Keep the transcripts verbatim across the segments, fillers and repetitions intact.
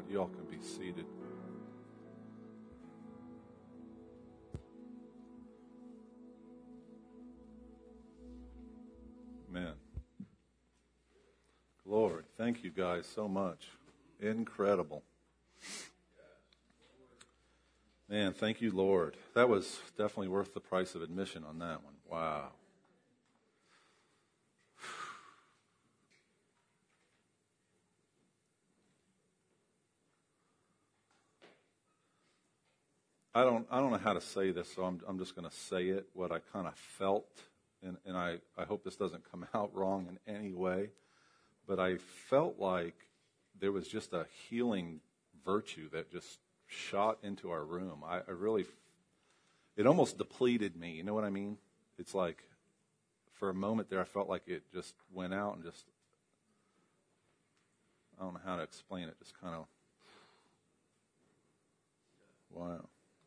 You all can be seated. Man. Glory. Thank you guys so much. Incredible. Man, thank you, Lord. That was definitely worth the price of admission on that one. Wow. I don't I don't know how to say this, so I'm I'm just going to say it, what I kind of felt, and, and I, I hope this doesn't come out wrong in any way, but I felt like there was just a healing virtue that just shot into our room. I, I really, it almost depleted me, you know what I mean? It's like, for a moment there, I felt like it just went out and just, I don't know how to explain it, just kind of, wow.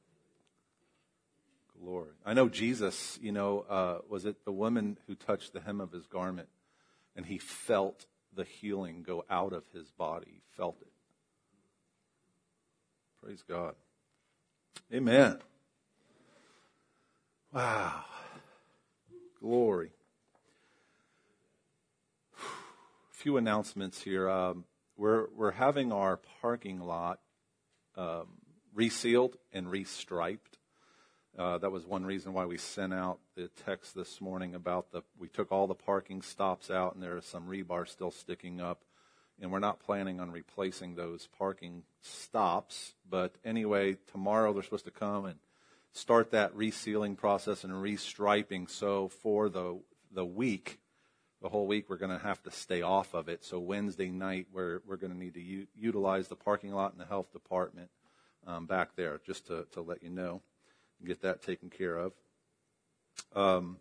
Glory. I know Jesus, you know, uh, was it the woman who touched the hem of his garment, and he felt the healing go out of his body. He felt it. Praise God. Amen. Wow. Glory. A few announcements here. Um, we're we're having our parking lot um, resealed and restriped. Uh, that was one reason why we sent out the text this morning about the, we took all the parking stops out and there is some rebar still sticking up, and we're not planning on replacing those parking stops. But anyway, tomorrow they're supposed to come and start that resealing process and restriping. So for the the week, the whole week, we're going to have to stay off of it. So Wednesday night, we're, we're going to need to u- utilize the parking lot in the health department um, back there, just to, to let you know. Get that taken care of. Um,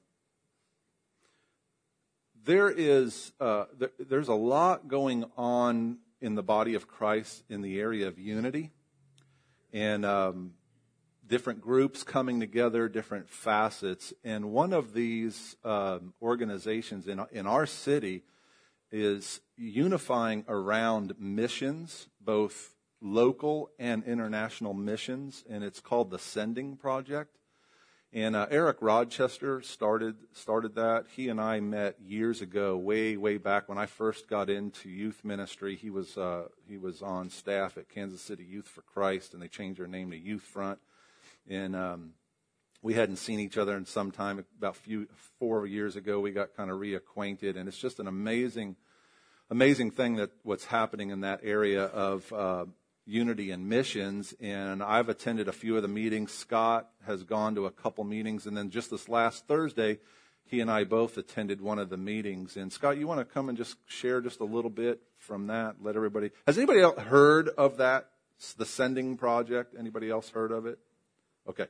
there is uh, there, there's a lot going on in the body of Christ in the area of unity, and um, different groups coming together, different facets. And one of these um, organizations in in our city is unifying around missions, both local and international missions, and it's called the Sending Project. And uh, Eric Rochester started started that. He and I met years ago, way way back when I first got into youth ministry. He was uh, he was on staff at Kansas City Youth for Christ, and they changed their name to Youth Front. And um, we hadn't seen each other in some time. About few four years ago, we got kind of reacquainted, and it's just an amazing amazing thing that what's happening in that area of uh, unity and missions. And I've attended a few of the meetings. Scott has gone to a couple meetings, and then just this last Thursday, he and I both attended one of the meetings. And Scott, you want to come and just share just a little bit from that? Let everybody. Has anybody else heard of that, the Sending Project? Anybody else heard of it? Okay.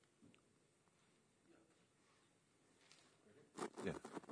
Yeah.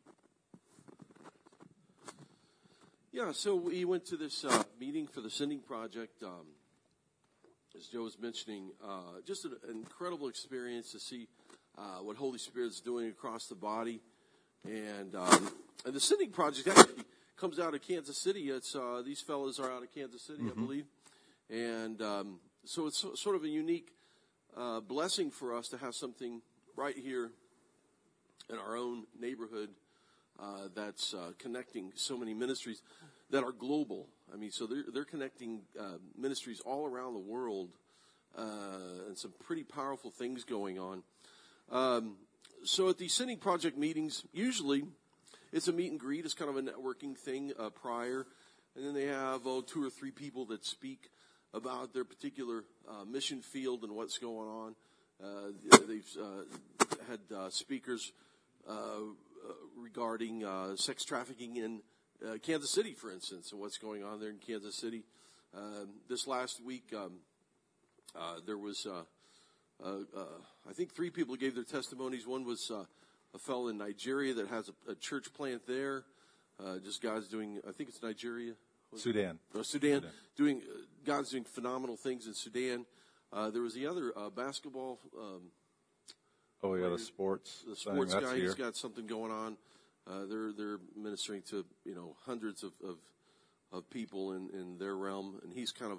Yeah, so we went to this uh, meeting for the Sending Project. Um, as Joe was mentioning, uh, just an incredible experience to see uh, what Holy Spirit's doing across the body. And, um, and the Sending Project actually comes out of Kansas City. It's uh, these fellows are out of Kansas City, mm-hmm. I believe. And um, so it's sort of a unique uh, blessing for us to have something right here in our own neighborhood uh, that's uh, connecting so many ministries that are global. I mean, so they're, they're connecting uh, ministries all around the world, uh, and some pretty powerful things going on. Um, so at these Sending Project meetings, usually it's a meet and greet. It's kind of a networking thing uh, prior. And then they have oh, two or three people that speak about their particular uh, mission field and what's going on. Uh, they've uh, had uh, speakers uh, regarding uh, sex trafficking in Uh, Kansas City, for instance, and what's going on there in Kansas City. Um, this last week, um, uh, there was, uh, uh, uh, I think three people gave their testimonies. One was uh, a fellow in Nigeria that has a, a church plant there. Uh, just God's doing, I think it's Nigeria. Sudan. No, Sudan. Sudan. Doing, uh, God's doing phenomenal things in Sudan. Uh, there was the other uh, basketball. Um, oh, yeah, the sports. The sports thing. guy. That's He's here. got something going on. Uh, they're they're ministering to you know hundreds of of, of people in, in their realm, and he's kind of a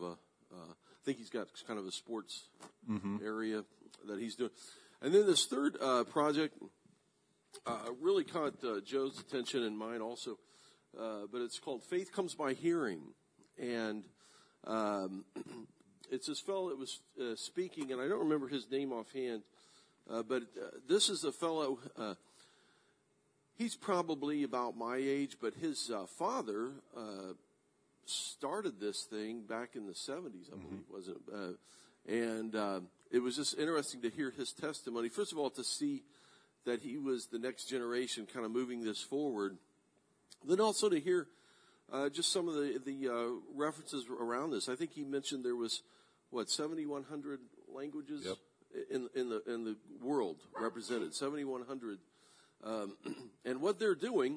Uh, I think he's got kind of a sports mm-hmm. area that he's doing. And then this third uh, project uh, really caught uh, Joe's attention and mine also, uh, but it's called Faith Comes by Hearing. And um, it's this fellow that was uh, speaking, and I don't remember his name offhand, uh, but uh, this is a fellow, uh, he's probably about my age, but his uh, father uh, started this thing back in the seventies, I believe, mm-hmm. wasn't it? Uh, and uh, it was just interesting to hear his testimony. First of all, to see that he was the next generation kind of moving this forward. Then also to hear uh, just some of the, the uh, references around this. I think he mentioned there was, what, seventy-one hundred languages yep. in, in, the, in the world represented, seventy-one hundred. Um, and what they're doing,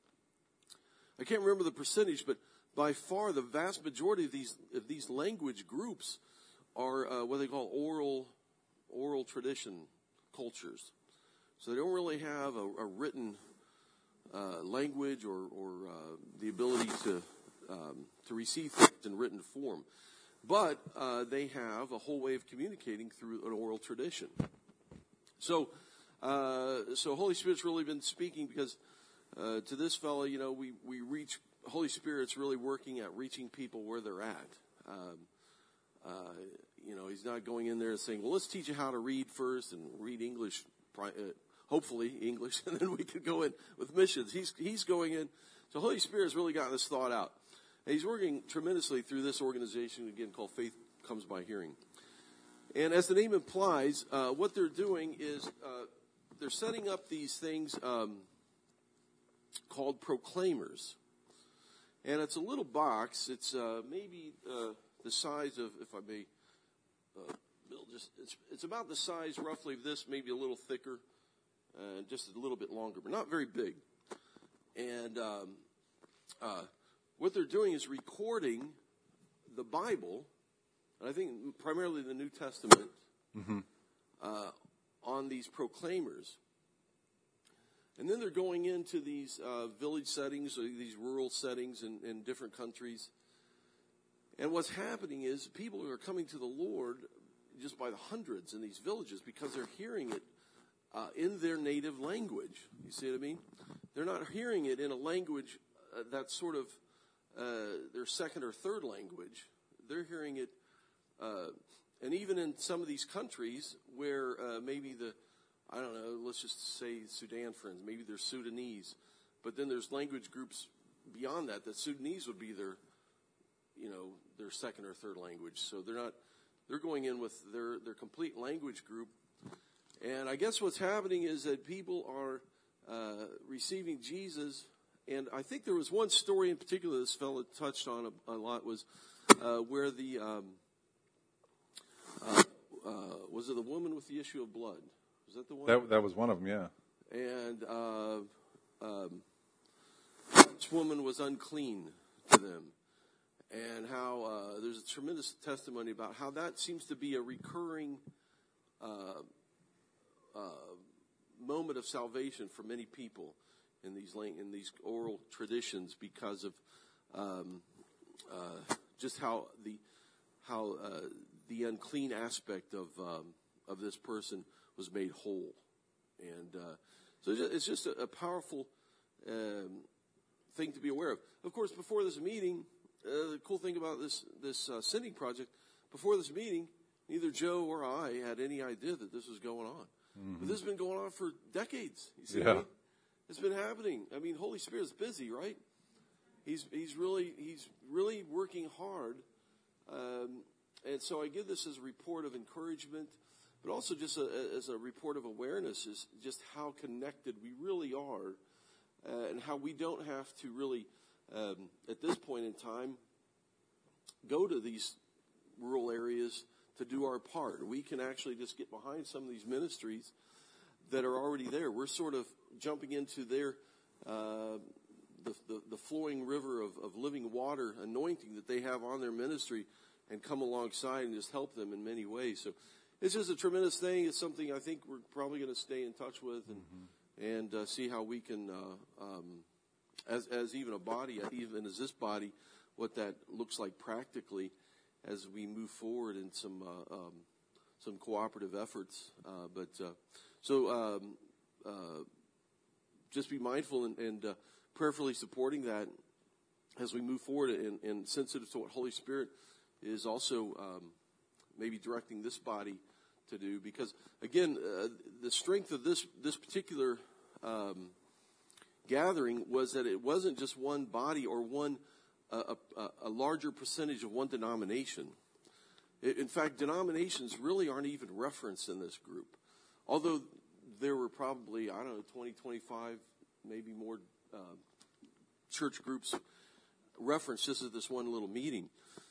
I can't remember the percentage, but by far the vast majority of these of these language groups are uh, what they call oral oral tradition cultures. So they don't really have a, a written uh, language or, or uh, the ability to um, to receive things in written form, but uh, they have a whole way of communicating through an oral tradition. So, uh, so Holy Spirit's really been speaking because uh, to this fellow, you know, we we reach. Holy Spirit's really working at reaching people where they're at. Um, uh, you know, he's not going in there and saying, well, let's teach you how to read first and read English, uh, hopefully English, and then we could go in with missions. He's he's going in. So Holy Spirit's really gotten this thought out. And he's working tremendously through this organization, again, called Faith Comes by Hearing. And as the name implies, uh, what they're doing is uh, they're setting up these things um, called proclaimers. And it's a little box. It's uh, maybe uh, the size of, if I may, uh, Bill, just it's it's about the size roughly of this, maybe a little thicker, and uh, just a little bit longer, but not very big. And um, uh, what they're doing is recording the Bible, and I think primarily the New Testament, mm-hmm. uh, on these proclaimers. And then they're going into these uh, village settings, or these rural settings in, in different countries. And what's happening is people are coming to the Lord just by the hundreds in these villages because they're hearing it uh, in their native language. You see what I mean? They're not hearing it in a language uh, that's sort of uh, their second or third language. They're hearing it, uh, and even in some of these countries where uh, maybe the I don't know, let's just say Sudan, friends. Maybe they're Sudanese. But then there's language groups beyond that, that Sudanese would be their, you know, their second or third language. So they're not, they're going in with their, their complete language group. And I guess what's happening is that people are uh, receiving Jesus. And I think there was one story in particular this fellow touched on a, a lot was uh, where the, um, uh, uh, was it the woman with the issue of blood? Was that the one? That, that was one of them, yeah. And uh, um, this woman was unclean to them. And how uh, there's a tremendous testimony about how that seems to be a recurring uh, uh, moment of salvation for many people in these in these oral traditions because of um, uh, just how the how uh, the unclean aspect of um, of this person was made whole. And uh, so it's just a, a powerful um, thing to be aware of. Of course, before this meeting, uh, the cool thing about this this uh, sending project, before this meeting, neither Joe or I had any idea that this was going on. Mm-hmm. But this has been going on for decades. You see yeah. what I mean? It's been happening. I mean, Holy Spirit's busy, right? He's he's really he's really working hard. Um, and so I give this as a report of encouragement, but also just a, as a report of awareness is just how connected we really are, uh, and how we don't have to really, um, at this point in time, go to these rural areas to do our part. We can actually just get behind some of these ministries that are already there. We're sort of jumping into their uh, the, the, the flowing river of, of living water anointing that they have on their ministry, and come alongside and just help them in many ways. So it's just a tremendous thing. It's something I think we're probably going to stay in touch with and mm-hmm. and uh, see how we can, uh, um, as as even a body, even as this body, what that looks like practically, as we move forward in some uh, um, some cooperative efforts. Uh, but uh, so um, uh, just be mindful and, and uh, prayerfully supporting that as we move forward, and, and sensitive to what Holy Spirit is also um, maybe directing this body to do. Because again, uh, the strength of this this particular um, gathering was that it wasn't just one body or one uh, a, a larger percentage of one denomination. It, in fact, denominations really aren't even referenced in this group, although there were probably, I don't know, twenty, twenty-five, maybe more uh, church groups referenced just at this one little meeting.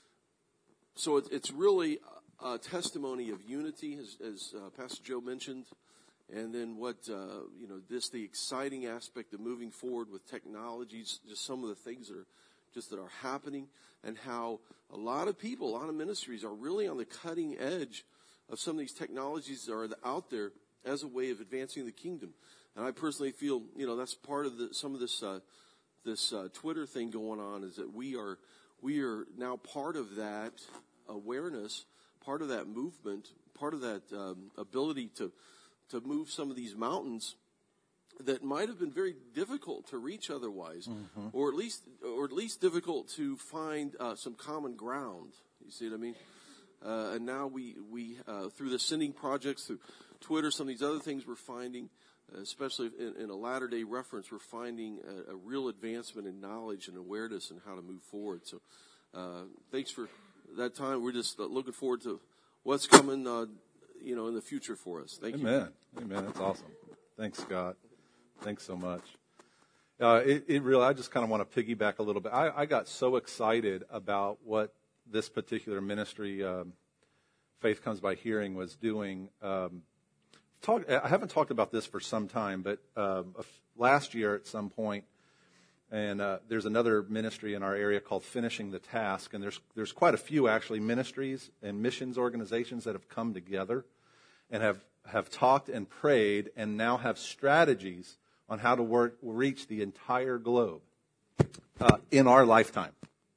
So it, it's really a testimony of unity, as, as uh, Pastor Joe mentioned, and then what, uh, you know, this, the exciting aspect of moving forward with technologies, just some of the things that are just that are happening, and how a lot of people, a lot of ministries are really on the cutting edge of some of these technologies that are out there as a way of advancing the kingdom. And I personally feel, you know, that's part of the, some of this uh, this uh, Twitter thing going on, is that we are we are now part of that awareness, part of that movement, part of that um, ability to to move some of these mountains that might have been very difficult to reach otherwise, mm-hmm. or at least or at least difficult to find uh, some common ground. You see what I mean? Uh, and now we we uh, through the sending projects, through Twitter, some of these other things we're finding, uh, especially in, in a latter-day reference, we're finding a, a real advancement in knowledge and awareness and how to move forward. So, uh, thanks for that time. We're just uh, looking forward to what's coming, uh, you know, in the future for us. Thank Amen. you. Amen. Amen. That's awesome. Thanks, Scott. Thanks so much. Uh, it, it really, I just kind of want to piggyback a little bit. I, I got so excited about what this particular ministry, um, Faith Comes by Hearing, was doing. Um, talk, I haven't talked about this for some time, but um, last year at some point, and uh, there's another ministry in our area called Finishing the Task, and there's there's quite a few actually ministries and missions organizations that have come together and have, have talked and prayed and now have strategies on how to work, reach the entire globe uh, in our lifetime.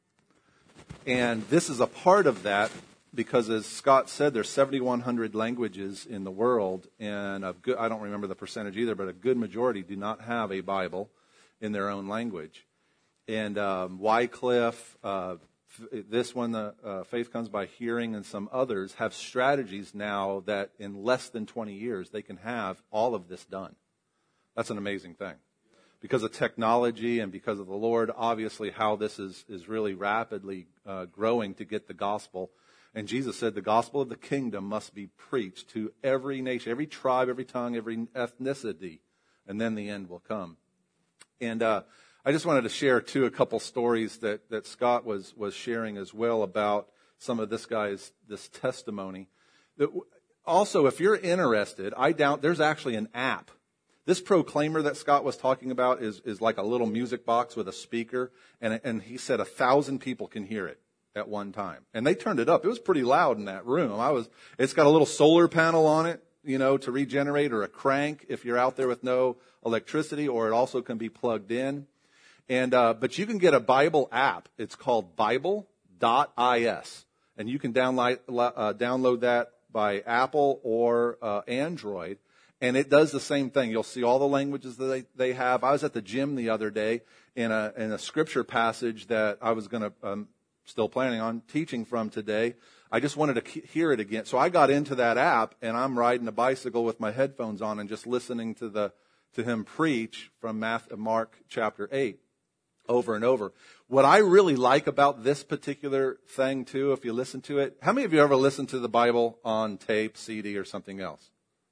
And this is a part of that because, as Scott said, there's seventy-one hundred languages in the world, and a good, I don't remember the percentage either, but a good majority do not have a Bible in their own language. And um, Wycliffe, uh, this one, the uh, Faith Comes by Hearing, and some others have strategies now that in less than twenty years they can have all of this done. That's an amazing thing. Because of technology and because of the Lord, obviously how this is, is really rapidly uh, growing to get the gospel. And Jesus said the gospel of the kingdom must be preached to every nation, every tribe, every tongue, every ethnicity, and then the end will come. And uh, I just wanted to share, too, a couple stories that, that Scott was, was sharing as well about some of this guy's this testimony. Also, if you're interested, I doubt there's actually an app. This Proclaimer that Scott was talking about is, is like a little music box with a speaker, and, and he said a thousand people can hear it at one time. And they turned it up. It was pretty loud in that room. I was. It's got a little solar panel on it, you know, to regenerate, or a crank if you're out there with no electricity, or it also can be plugged in. And uh, but you can get a Bible app. It's called Bible dot is, and you can download uh, download that by Apple or uh, Android. And it does the same thing. You'll see all the languages that they, they have. I was at the gym the other day in a in a scripture passage that I was going to, um, still planning on teaching from today. I just wanted to hear it again. So I got into that app, and I'm riding a bicycle with my headphones on and just listening to the to him preach from Matthew, Mark chapter eight over and over. What I really like about this particular thing, too, if you listen to it, how many of you ever listened to the Bible on tape, C D, or something else?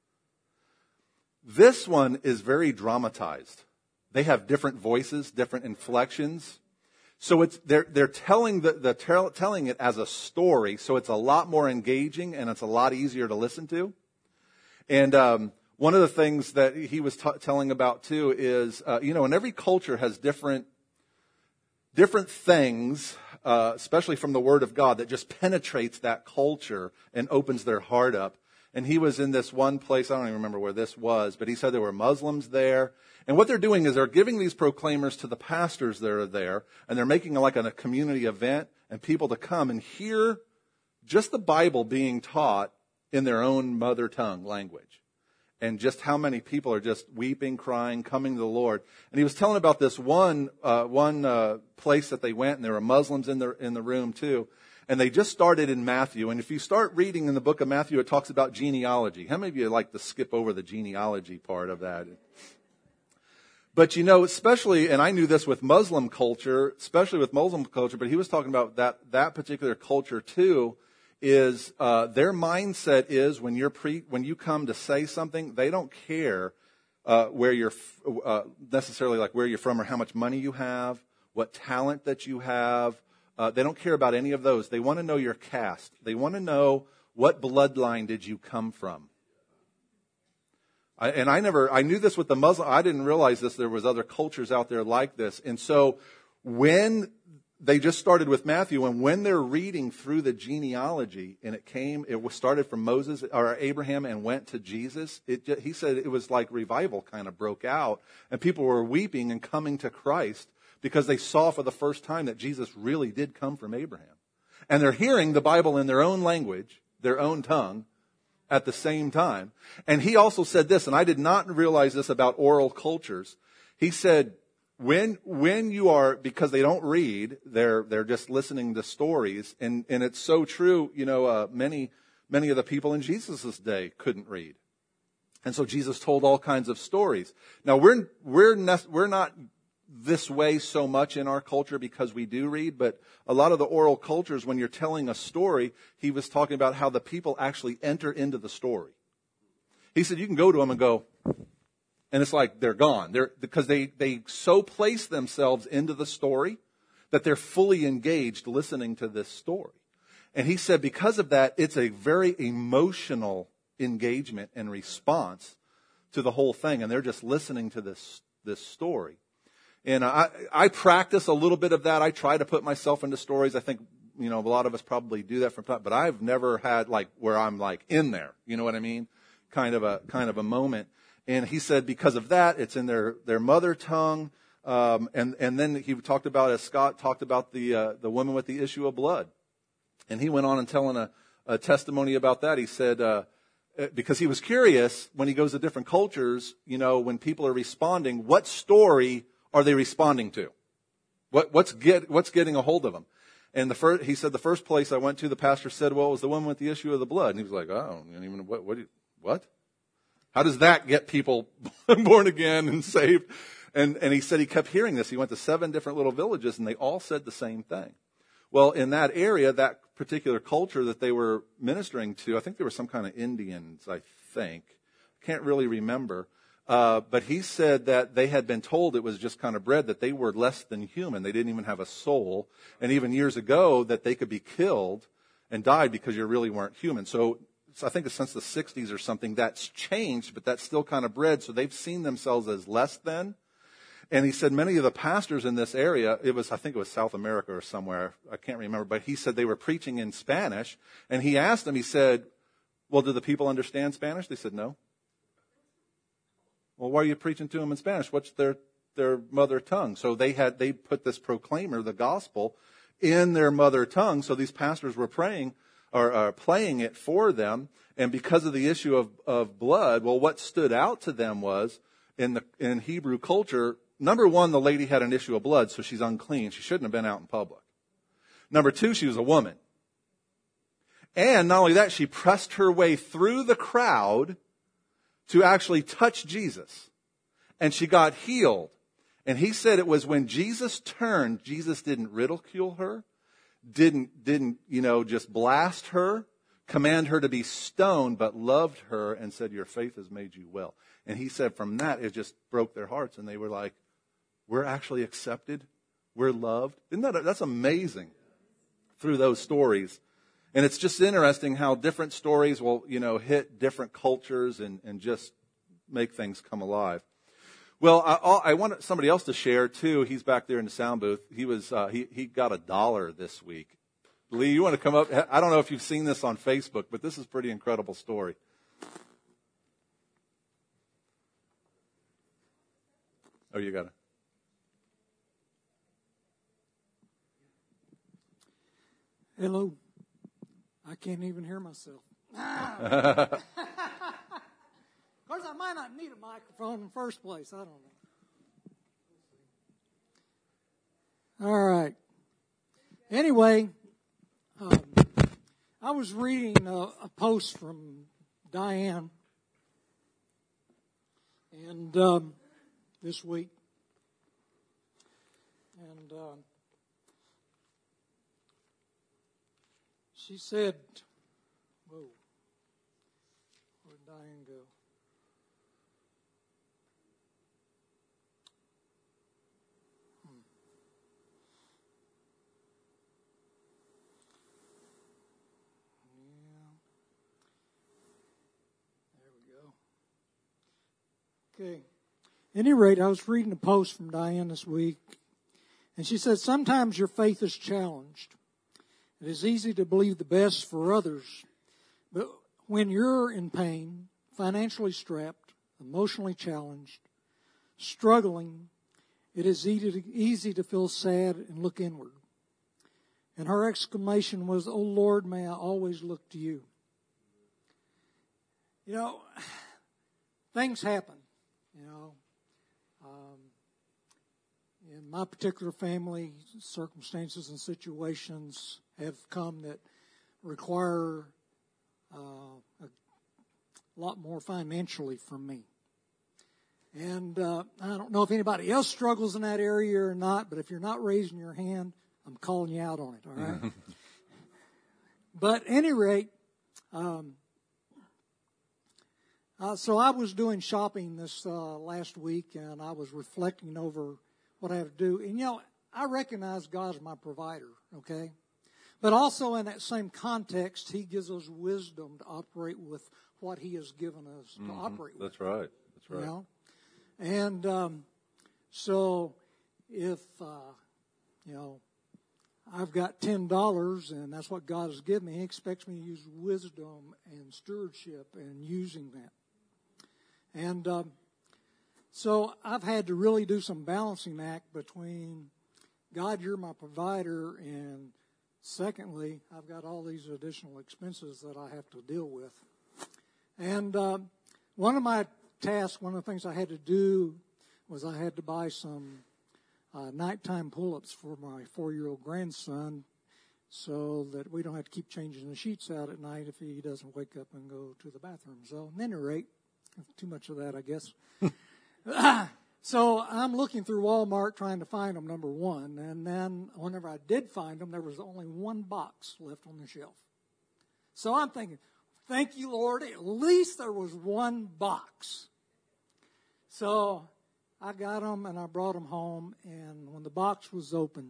This one is very dramatized. They have different voices, different inflections. So it's they're they're telling the, the tell, telling it as a story, so it's a lot more engaging and it's a lot easier to listen to. And um, one of the things that he was t- telling about too is, uh, you know, and every culture has different different things, uh, especially from the Word of God, that just penetrates that culture and opens their heart up. And he was in this one place, I don't even remember where this was, but he said there were Muslims there. And what they're doing is they're giving these proclaimers to the pastors that are there, and they're making like a community event and people to come and hear just the Bible being taught in their own mother tongue language. And just how many people are just weeping, crying, coming to the Lord. And he was telling about this one uh, one uh, place that they went, and there were Muslims in the in the room too. And they just started in Matthew. And if you start reading in the book of Matthew, it talks about genealogy. How many of you like to skip over the genealogy part of that? But you know, especially, and I knew this with Muslim culture, especially with Muslim culture, but he was talking about that that particular culture too. Is uh, their mindset is when you're pre when you come to say something, they don't care uh, where you're uh, necessarily like where you're from or how much money you have, what talent that you have. Uh, they don't care about any of those. They want to know your caste. They want to know what bloodline did you come from. I, and I never I knew this with the Muslim. I didn't realize this. There was other cultures out there like this. And so when they just started with Matthew, and when they're reading through the genealogy, and it came, it was started from Moses or Abraham and went to Jesus. It, he said it was like revival kind of broke out, and people were weeping and coming to Christ because they saw for the first time that Jesus really did come from Abraham, and they're hearing the Bible in their own language, their own tongue, at the same time. And he also said this, and I did not realize this about oral cultures. He said, When when you are, because they don't read, they're they're just listening to stories, and, and it's so true. You know, uh, many many of the people in Jesus' day couldn't read, and so Jesus told all kinds of stories. Now we're we're ne- we're not this way so much in our culture because we do read, but a lot of the oral cultures, when you're telling a story, he was talking about how the people actually enter into the story. He said you can go to them and go. And it's like they're gone. They're, because they, they so place themselves into the story that they're fully engaged listening to this story. And he said because of that, it's a very emotional engagement and response to the whole thing. And they're just listening to this, this story. And I, I practice a little bit of that. I try to put myself into stories. I think, you know, a lot of us probably do that from time, but I've never had like where I'm like in there. You know what I mean? Kind of a, kind of a moment. And he said because of that, it's in their, their mother tongue. Um, and, and then he talked about, as Scott talked about, the uh, the woman with the issue of blood. And he went on and telling a, a testimony about that. He said, uh, because he was curious when he goes to different cultures, you know, when people are responding, what story are they responding to? What, what's get, what's getting a hold of them? And the first, he said the first place I went to, the pastor said, well, it was the woman with the issue of the blood. And he was like, oh, I don't even, what, what, do you, what? How does that get people born again and saved? And, and he said he kept hearing this. He went to seven different little villages, and they all said the same thing. Well, in that area, that particular culture that they were ministering to, I think they were some kind of Indians, I think. Can't really remember. Uh, but he said that they had been told it was just kind of bred, that they were less than human. They didn't even have a soul. And even years ago, that they could be killed and died because you really weren't human. So I think since the sixties or something, that's changed, but that's still kind of bred. So they've seen themselves as less than. And he said many of the pastors in this area, it was, I think it was South America or somewhere, I can't remember, but he said they were preaching in Spanish. And he asked them, he said, well, do the people understand Spanish? They said, no. Well, why are you preaching to them in Spanish? What's their, their mother tongue? So they had, they put this proclaimer, the gospel, in their mother tongue. So these pastors were praying, or uh, playing it for them, and because of the issue of, of blood, well, what stood out to them was in the in Hebrew culture, number one, the lady had an issue of blood, so she's unclean. She shouldn't have been out in public. Number two, she was a woman. And not only that, she pressed her way through the crowd to actually touch Jesus. And she got healed. And he said it was when Jesus turned, Jesus didn't ridicule her. Didn't, didn't, you know, just blast her, command her to be stoned, but loved her and said, your faith has made you well. And he said from that, it just broke their hearts. And they were like, we're actually accepted. We're loved. Isn't that, that's amazing through those stories. And it's just interesting how different stories will, you know, hit different cultures and, and just make things come alive. Well, I, I want somebody else to share too. He's back there in the sound booth. He was uh, he he got a dollar this week. Lee, you want to come up? I don't know if you've seen this on Facebook, but this is a pretty incredible story. Oh, you got it. Hello. I can't even hear myself. Of course, I might not need a microphone in the first place. I don't know. All right. Anyway, um, I was reading a, a post from Diane and um, this week, and uh, she said, "Whoa, where'd Diane go?" Hmm. Yeah. There we go. Okay. At any rate, I was reading a post from Diane this week, and she said, sometimes your faith is challenged. It is easy to believe the best for others, but when you're in pain, financially strapped, emotionally challenged, struggling, it is easy to, easy to feel sad and look inward. And her exclamation was, "Oh Lord, may I always look to you." You know, things happen, you know. Um, in my particular family, circumstances and situations have come that require uh, a lot more financially from me. And uh, I don't know if anybody else struggles in that area or not, but if you're not raising your hand, I'm calling you out on it, all right? But at any rate, um, uh, so I was doing shopping this uh, last week, and I was reflecting over what I have to do. And, you know, I recognize God's my provider, okay? But also in that same context, He gives us wisdom to operate with what He has given us to mm-hmm. operate with. That's right. That's right. You know? And um, so if, uh, you know, I've got ten dollars and that's what God has given me, He expects me to use wisdom and stewardship and using that. And um, so I've had to really do some balancing act between, God, you're my provider, and secondly, I've got all these additional expenses that I have to deal with. And uh, one of my tasks, one of the things I had to do was I had to buy some uh, nighttime pull-ups for my four-year-old grandson so that we don't have to keep changing the sheets out at night if he doesn't wake up and go to the bathroom. So at any rate, too much of that, I guess. So I'm looking through Walmart trying to find them, number one. And then whenever I did find them, there was only one box left on the shelf. So I'm thinking, thank you, Lord, at least there was one box. So I got them and I brought them home. And when the box was opened,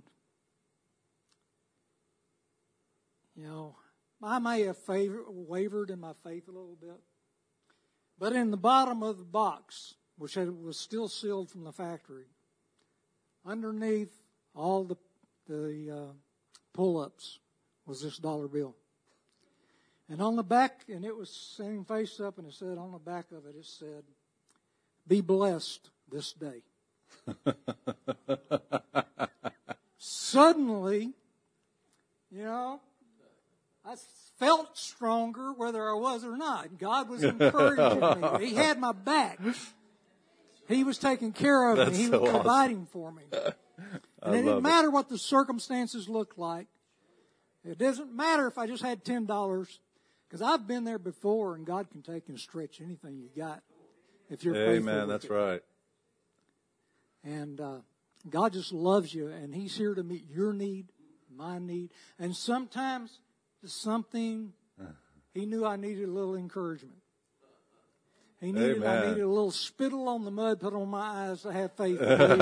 you know, I may have favor, wavered in my faith a little bit. But in the bottom of the box, which was still sealed from the factory, underneath all the the uh, pull-ups was this dollar bill. And on the back, and it was sitting face up, and it said on the back of it, it said, "Be blessed this day." Suddenly, you know, I felt stronger whether I was or not. God was encouraging me. He had my back. He was taking care of That's me. He so was awesome. providing for me. And it didn't matter it. what the circumstances looked like. It doesn't matter if I just had ten dollars, because I've been there before, and God can take and stretch anything you got if you're faithful. Amen. That's it. right. And uh, God just loves you, and He's here to meet your need, my need. And sometimes something, He knew I needed a little encouragement. He needed, Amen. I needed a little spittle on the mud put on my eyes to have faith.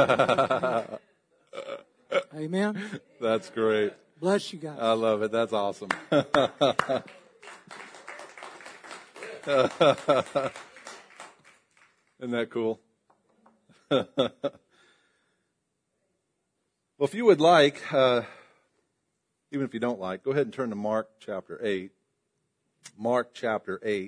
Amen. That's great. Bless you guys. I love it. That's awesome. Isn't that cool? Well, if you would like, uh, even if you don't like, go ahead and turn to Mark chapter eight. Mark chapter eight.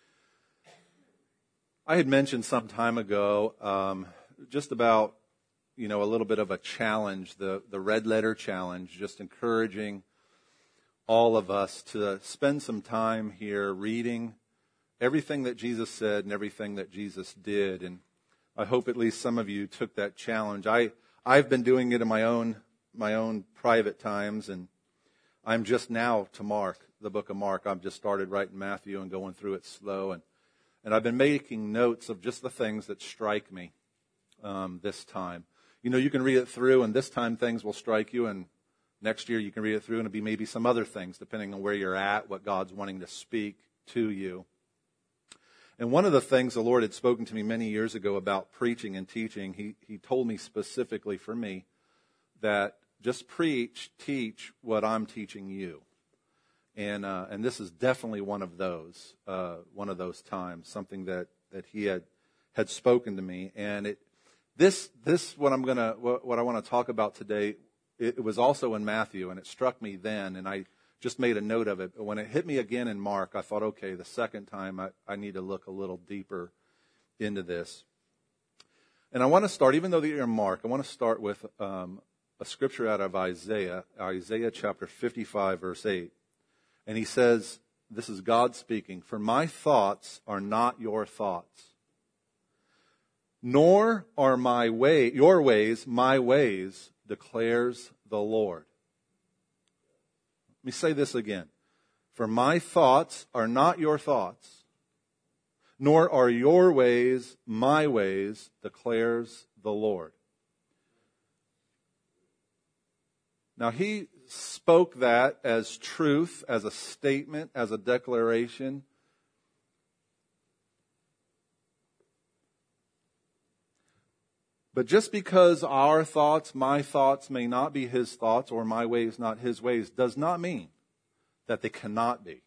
I had mentioned some time ago um, just about, you know, a little bit of a challenge, the, the red letter challenge, just encouraging all of us to spend some time here reading everything that Jesus said and everything that Jesus did. And I hope at least some of you took that challenge. I, I've been doing it in my own, my own private times, and I'm just now to Mark, the book of Mark. I've just started writing Matthew and going through it slow. And, and I've been making notes of just the things that strike me um, this time. You know, you can read it through, and this time things will strike you, and next year you can read it through, and it'll be maybe some other things, depending on where you're at, what God's wanting to speak to you. And one of the things the Lord had spoken to me many years ago about preaching and teaching, he, he told me specifically for me that just preach, teach what I'm teaching you. And uh, and this is definitely one of those, uh, one of those times, something that, that he had had spoken to me. And it this this what I'm gonna what, what I want to talk about today. It, it was also in Matthew, and it struck me then, and I just made a note of it. But when it hit me again in Mark, I thought, okay, the second time I, I need to look a little deeper into this. And I want to start, even though you're in Mark, I want to start with um, a scripture out of Isaiah, Isaiah chapter fifty-five, verse eight. And he says, this is God speaking, "For my thoughts are not your thoughts, nor are my way, your ways my ways, declares the Lord." Let me say this again. "For my thoughts are not your thoughts, nor are your ways my ways, declares the Lord." Now, he spoke that as truth, as a statement, as a declaration. But just because our thoughts, my thoughts, may not be his thoughts, or my ways not his ways, does not mean that they cannot be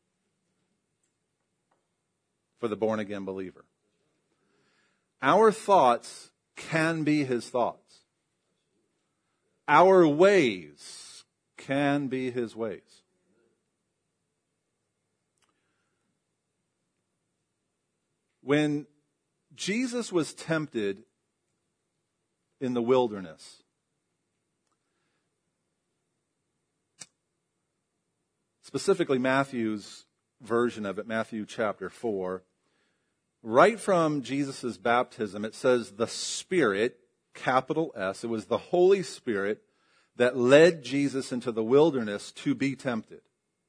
for the born-again believer. Our thoughts can be his thoughts. Our ways can be his ways. When Jesus was tempted in the wilderness, specifically Matthew's version of it, Matthew chapter four, right from Jesus' baptism, it says the Spirit, capital S, it was the Holy Spirit that led Jesus into the wilderness to be tempted.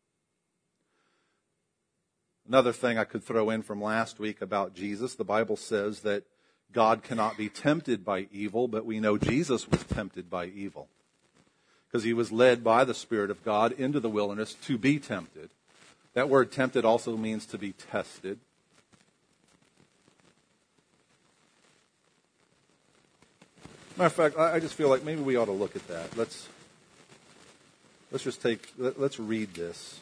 Another thing I could throw in from last week about Jesus, the Bible says that God cannot be tempted by evil, but we know Jesus was tempted by evil because he was led by the Spirit of God into the wilderness to be tempted. That word tempted also means to be tested. Matter of fact, I just feel like maybe we ought to look at that. Let's let's just take let's read this.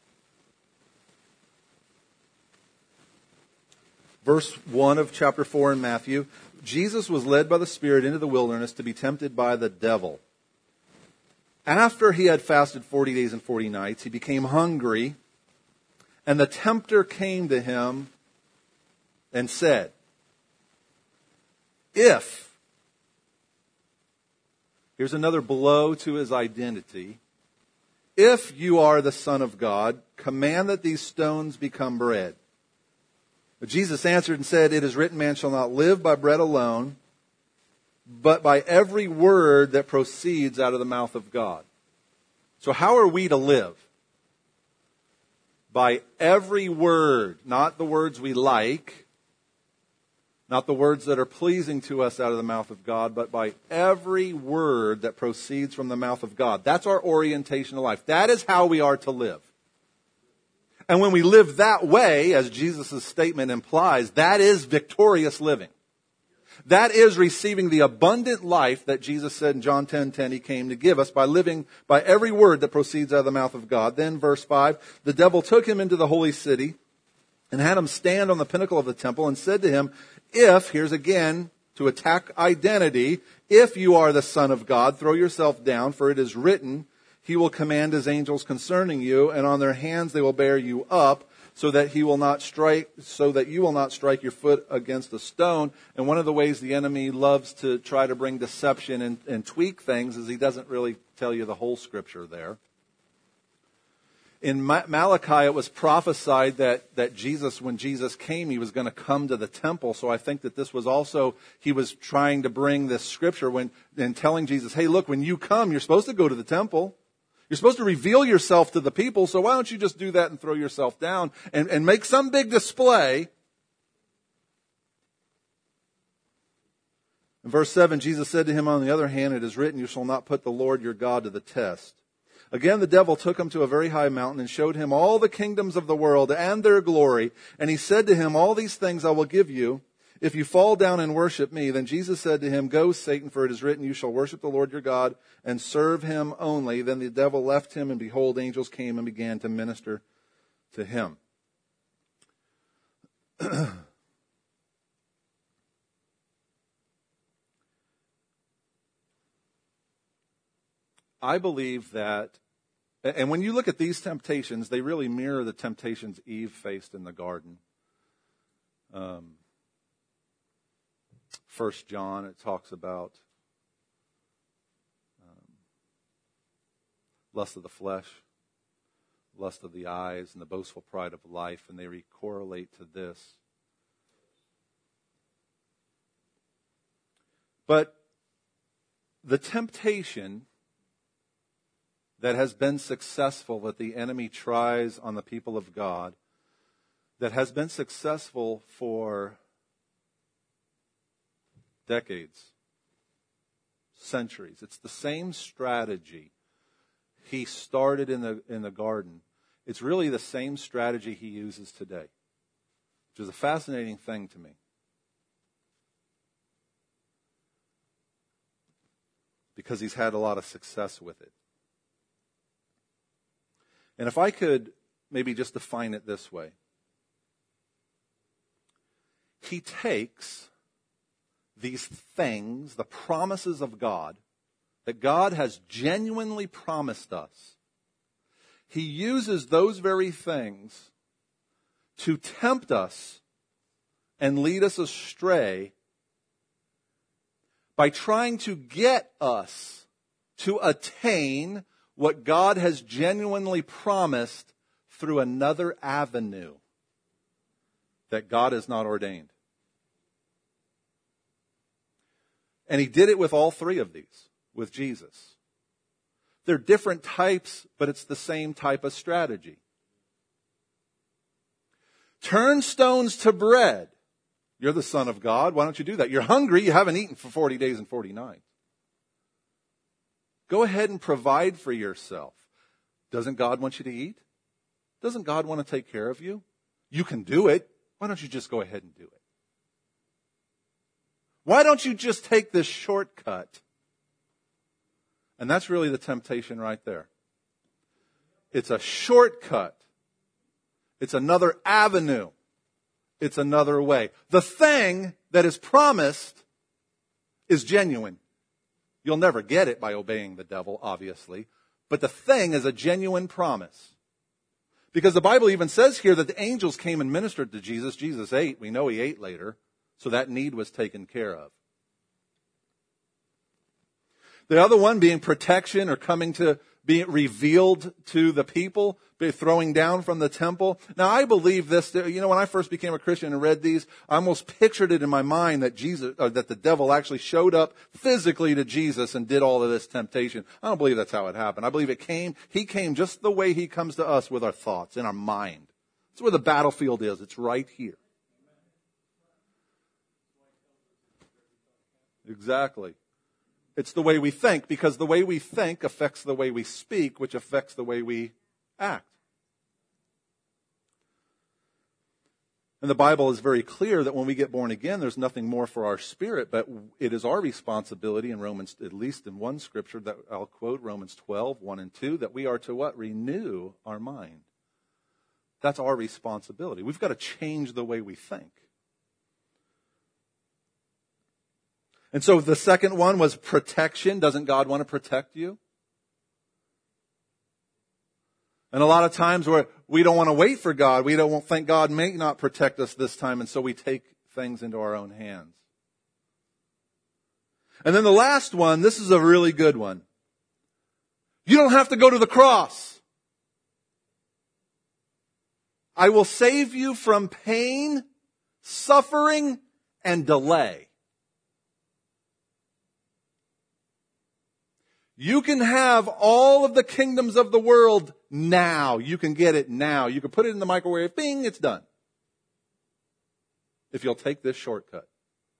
Verse one of chapter four in Matthew, Jesus was led by the Spirit into the wilderness to be tempted by the devil. After he had fasted forty days and forty nights, he became hungry, and the tempter came to him and said, "If," here's another blow to his identity, "if you are the Son of God, command that these stones become bread." But Jesus answered and said, "It is written, man shall not live by bread alone, but by every word that proceeds out of the mouth of God." So how are we to live? By every word, not the words we like, not the words that are pleasing to us out of the mouth of God, but by every word that proceeds from the mouth of God. That's our orientation of life. That is how we are to live. And when we live that way, as Jesus' statement implies, that is victorious living. That is receiving the abundant life that Jesus said in John ten ten he came to give us by living by every word that proceeds out of the mouth of God. Then verse five, the devil took him into the holy city and had him stand on the pinnacle of the temple and said to him, "If," here's again to attack identity, "if you are the Son of God, throw yourself down, for it is written, he will command his angels concerning you, and on their hands they will bear you up, so that he will not strike, so that you will not strike your foot against a stone." And one of the ways the enemy loves to try to bring deception and, and tweak things is he doesn't really tell you the whole scripture there. In Malachi, it was prophesied that, that Jesus, when Jesus came, he was going to come to the temple. So I think that this was also, he was trying to bring this scripture when, and telling Jesus, hey, look, when you come, you're supposed to go to the temple. You're supposed to reveal yourself to the people. So why don't you just do that and throw yourself down and, and make some big display? In verse seven, Jesus said to him, on the other hand, it is written, you shall not put the Lord your God to the test. Again, the devil took him to a very high mountain and showed him all the kingdoms of the world and their glory. And he said to him, all these things I will give you if you fall down and worship me. Then Jesus said to him, go, Satan, for it is written, you shall worship the Lord your God and serve him only. Then the devil left him, and behold, angels came and began to minister to him. I believe that, and when you look at these temptations, they really mirror the temptations Eve faced in the garden. Um, First John, it talks about um, lust of the flesh, lust of the eyes, and the boastful pride of life, and they correlate to this. But the temptation that has been successful, that the enemy tries on the people of God, that has been successful for decades, centuries. It's the same strategy he started in the in the garden. It's really the same strategy he uses today, which is a fascinating thing to me. Because he's had a lot of success with it. And if I could maybe just define it this way. He takes these things, the promises of God, that God has genuinely promised us. He uses those very things to tempt us and lead us astray by trying to get us to attain what God has genuinely promised through another avenue that God has not ordained. And he did it with all three of these, with Jesus. They're different types, but it's the same type of strategy. Turn stones to bread. You're the Son of God. Why don't you do that? You're hungry. You haven't eaten for forty days and forty nights. Go ahead and provide for yourself. Doesn't God want you to eat? Doesn't God want to take care of you? You can do it. Why don't you just go ahead and do it? Why don't you just take this shortcut? And that's really the temptation right there. It's a shortcut. It's another avenue. It's another way. The thing that is promised is genuine. You'll never get it by obeying the devil, obviously. But the thing is a genuine promise. Because the Bible even says here that the angels came and ministered to Jesus. Jesus ate. We know he ate later. So that need was taken care of. The other one being protection or coming to be revealed to the people, be throwing down from the temple. Now I believe this, you know, when I first became a Christian and read these, I almost pictured it in my mind that Jesus, or that the devil actually showed up physically to Jesus and did all of this temptation. I don't believe that's how it happened. I believe it came, he came just the way he comes to us with our thoughts, in our mind. That's where the battlefield is. It's right here. Exactly. It's the way we think, because the way we think affects the way we speak, which affects the way we act. And the Bible is very clear that when we get born again, there's nothing more for our spirit, but it is our responsibility in Romans, at least in one scripture that I'll quote, Romans twelve, one and two, that we are to what? Renew our mind. That's our responsibility. We've got to change the way we think. And so the second one was protection. Doesn't God want to protect you? And a lot of times where we don't want to wait for God. We don't think God may not protect us this time, and so we take things into our own hands. And then the last one, this is a really good one. You don't have to go to the cross. I will save you from pain, suffering, and delay. You can have all of the kingdoms of the world now. You can get it now. You can put it in the microwave, bing, it's done. If you'll take this shortcut.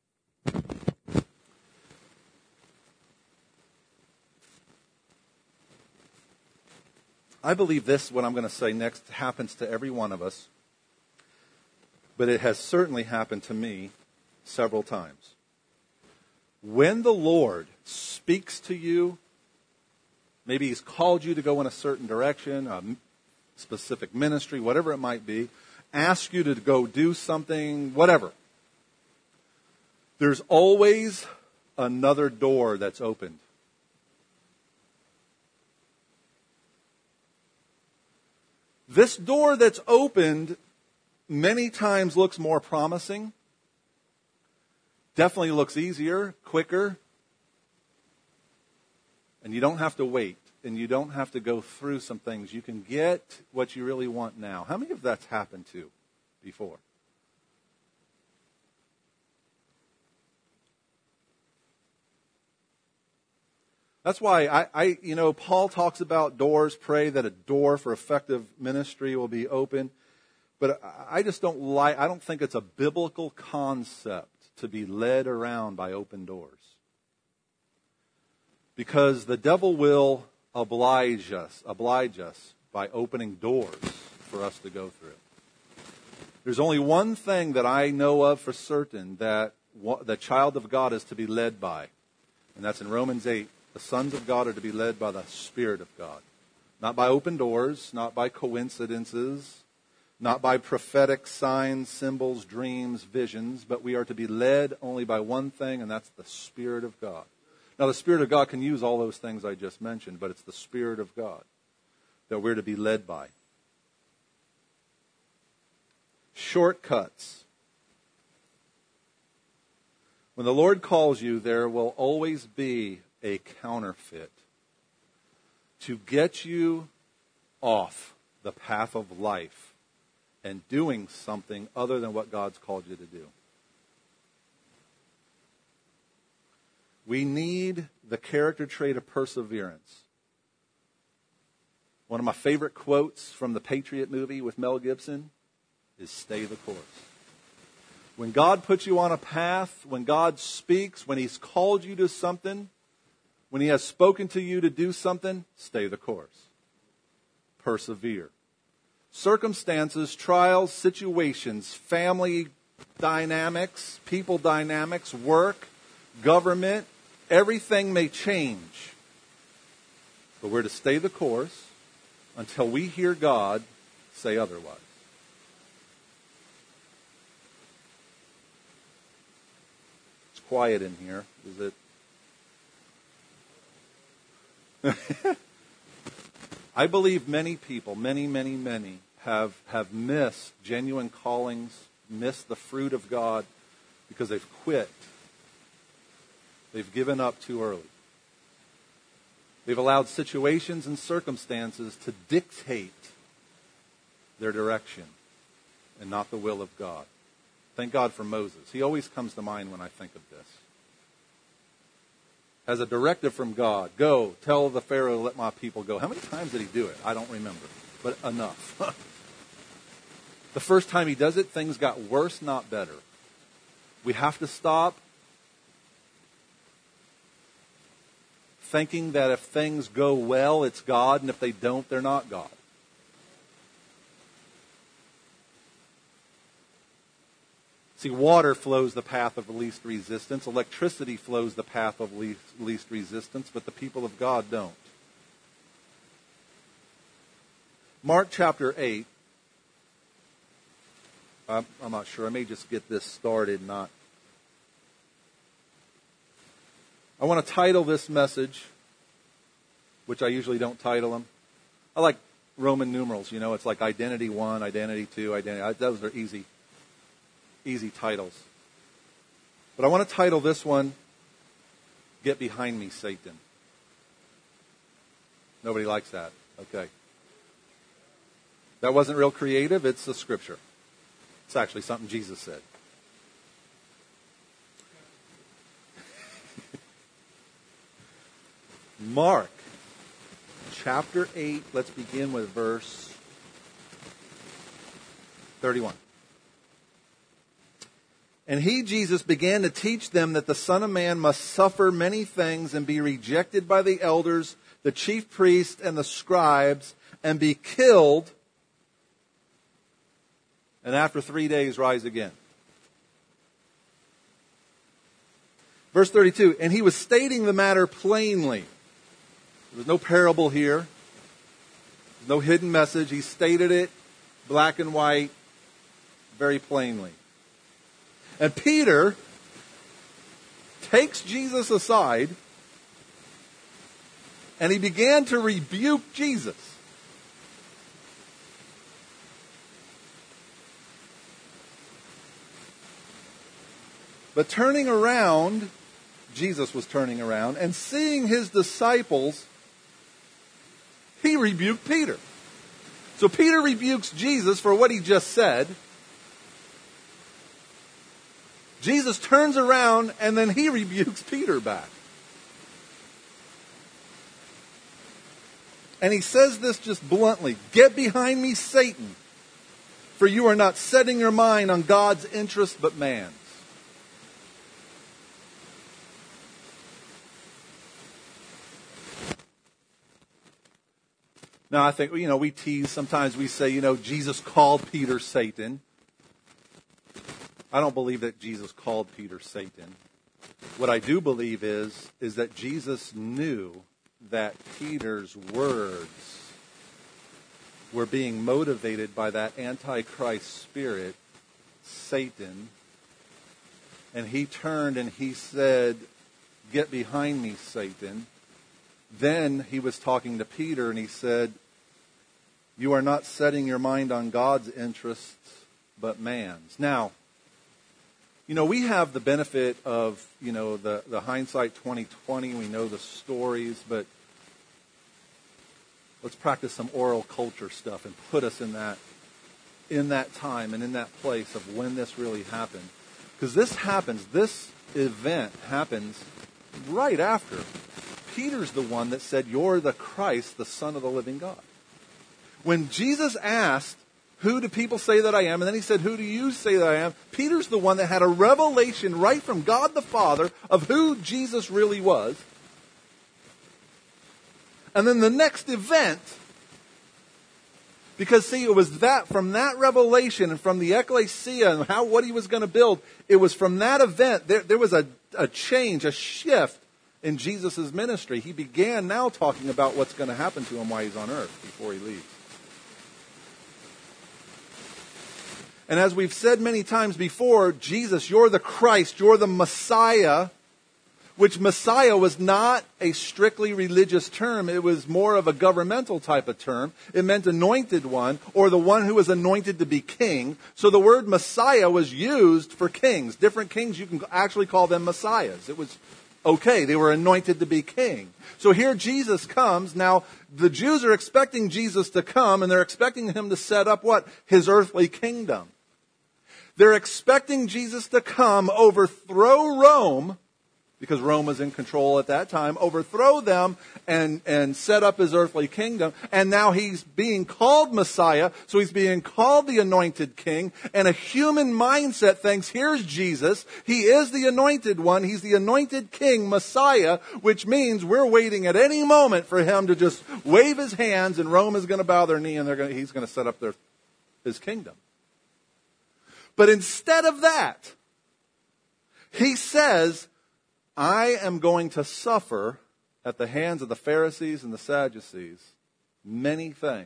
I believe this, what I'm going to say next, happens to every one of us. But it has certainly happened to me several times. When the Lord speaks to you, maybe He's called you to go in a certain direction, a specific ministry, whatever it might be, ask you to go do something, whatever. There's always another door that's opened. This door that's opened many times looks more promising, definitely looks easier, quicker, and you don't have to wait, and you don't have to go through some things. You can get what you really want now. How many of that's happened to before? That's why I, I, you know, Paul talks about doors. Pray that a door for effective ministry will be open. But I just don't like, I don't think it's a biblical concept to be led around by open doors. Because the devil will oblige us, oblige us by opening doors for us to go through. There's only one thing that I know of for certain that the child of God is to be led by. And that's in Romans eight. The sons of God are to be led by the Spirit of God. Not by open doors, not by coincidences, not by prophetic signs, symbols, dreams, visions, but we are to be led only by one thing, and that's the Spirit of God. Now, the Spirit of God can use all those things I just mentioned, but it's the Spirit of God that we're to be led by. Shortcuts. When the Lord calls you, there will always be a counterfeit to get you off the path of life and doing something other than what God's called you to do. We need the character trait of perseverance. One of my favorite quotes from the Patriot movie with Mel Gibson is stay the course. When God puts you on a path, when God speaks, when He's called you to something, when He has spoken to you to do something, stay the course. Persevere. Circumstances, trials, situations, family dynamics, people dynamics, work, government, everything may change. But we're to stay the course until we hear God say otherwise. It's quiet in here. Is it? I believe many people, many, many, many, have, have missed genuine callings, missed the fruit of God because they've quit. They've given up too early. They've allowed situations and circumstances to dictate their direction and not the will of God. Thank God for Moses. He always comes to mind when I think of this. As a directive from God, go, tell the Pharaoh to let my people go. How many times did he do it? I don't remember, but enough. The first time he does it, things got worse, not better. We have to stop thinking that if things go well, it's God, and if they don't, they're not God. See, water flows the path of least resistance. Electricity flows the path of least, least resistance, but the people of God don't. Mark chapter eight. I'm, I'm not sure. I may just get this started, not... I want to title this message, which I usually don't title them. I like Roman numerals, you know. It's like identity one, identity two, identity... Those are easy. Easy titles. But I want to title this one, Get Behind Me, Satan. Nobody likes that. Okay. That wasn't real creative. It's the scripture. It's actually something Jesus said. Mark chapter eight, let's begin with verse thirty-one. And he, Jesus, began to teach them that the Son of Man must suffer many things and be rejected by the elders, the chief priests, and the scribes, and be killed, and after three days rise again. Verse thirty-two, and he was stating the matter plainly. There was no parable here. No hidden message. He stated it black and white, very plainly. And Peter takes Jesus aside and he began to rebuke Jesus. But turning around, Jesus was turning around and seeing his disciples, he rebuked Peter. So Peter rebukes Jesus for what he just said. Jesus turns around and then he rebukes Peter back. And he says this just bluntly, "Get behind me, Satan, for you are not setting your mind on God's interest but man's." Now, I think, you know, we tease, sometimes we say, you know, Jesus called Peter Satan. I don't believe that Jesus called Peter Satan. What I do believe is, is that Jesus knew that Peter's words were being motivated by that Antichrist spirit, Satan. And he turned and he said, "Get behind me, Satan." Then he was talking to Peter and he said, "You are not setting your mind on God's interests, but man's." Now, you know, we have the benefit of, you know, the, the hindsight twenty twenty. We know the stories, but let's practice some oral culture stuff and put us in that, in that time and in that place of when this really happened. Because this happens, this event happens right after Peter's the one that said, "You're the Christ, the Son of the living God." When Jesus asked, "Who do people say that I am?" and then he said, "Who do you say that I am?" Peter's the one that had a revelation right from God the Father of who Jesus really was. And then the next event, because see, it was that, from that revelation and from the ecclesia and how, what he was going to build, it was from that event, there, there was a, a change, a shift in Jesus' ministry. He began now talking about what's going to happen to him while he's on earth before he leaves. And as we've said many times before, Jesus, you're the Christ, you're the Messiah, which Messiah was not a strictly religious term. It was more of a governmental type of term. It meant anointed one, or the one who was anointed to be king. So the word Messiah was used for kings. Different kings, you can actually call them Messiahs. It was okay. They were anointed to be king. So here Jesus comes. Now, the Jews are expecting Jesus to come, and they're expecting him to set up what? His earthly kingdom. They're expecting Jesus to come, overthrow Rome, because Rome was in control at that time, overthrow them and, and set up his earthly kingdom. And now he's being called Messiah, so he's being called the anointed king. And a human mindset thinks, here's Jesus. He is the anointed one. He's the anointed king, Messiah, which means we're waiting at any moment for him to just wave his hands and Rome is going to bow their knee and they're going to, he's going to set up their, his kingdom. But instead of that, he says, "I am going to suffer at the hands of the Pharisees and the Sadducees many things."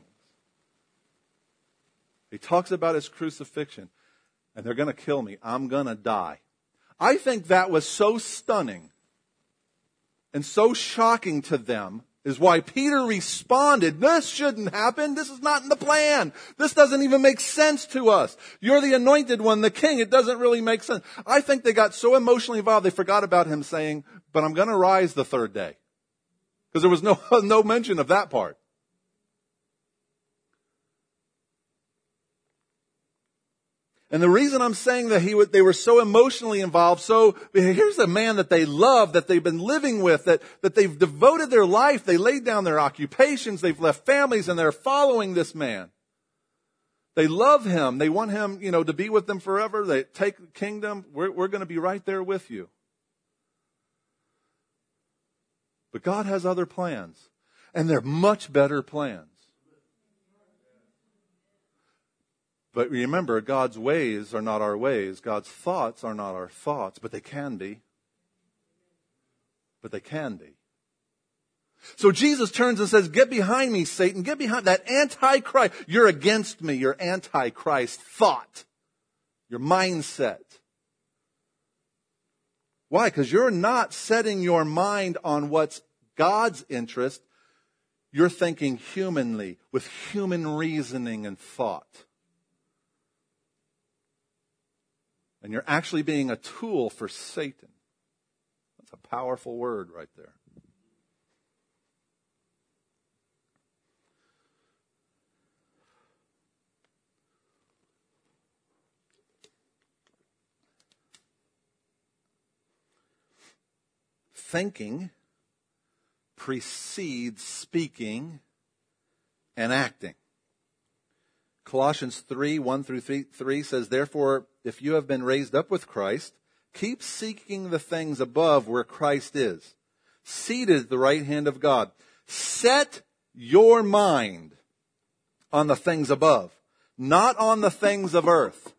He talks about his crucifixion, and they're going to kill me. I'm going to die. I think that was so stunning and so shocking to them is why Peter responded, "This shouldn't happen. This is not in the plan. This doesn't even make sense to us. You're the anointed one, the king. It doesn't really make sense." I think they got so emotionally involved, they forgot about him saying, "But I'm going to rise the third day." Because there was no, no mention of that part. And the reason I'm saying that he would, they were so emotionally involved, so here's a man that they love, that they've been living with, that, that they've devoted their life, they laid down their occupations, they've left families, and they're following this man. They love him. They want him, you know, to be with them forever. They take the kingdom. We're, we're going to be right there with you. But God has other plans, and they're much better plans. But remember, God's ways are not our ways. God's thoughts are not our thoughts, but they can be. But they can be. So Jesus turns and says, get behind me, Satan. Get behind that antichrist. You're against me. Your antichrist thought. Your mindset. Why? Because you're not setting your mind on what's God's interest. You're thinking humanly, with human reasoning and thought. And you're actually being a tool for Satan. That's a powerful word right there. Thinking precedes speaking and acting. Colossians three, one through three says, therefore, if you have been raised up with Christ, keep seeking the things above where Christ is, seated at the right hand of God. Set your mind on the things above, not on the things of earth.